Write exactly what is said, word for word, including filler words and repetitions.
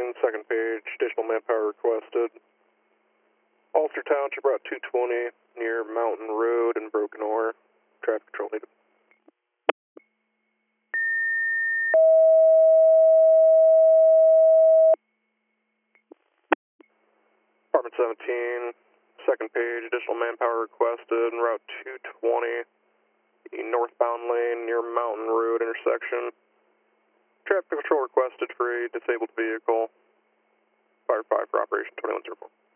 seventeen, second page, additional manpower requested. Ulster Township, Route two twenty, near Mountain Road and Broken Ore. Traffic control needed. Department seventeen, second page, additional manpower requested, Route two twenty, the northbound lane near Mountain Road intersection. Traffic control requested for a disabled vehicle. Fire five for Operation twenty-one oh four.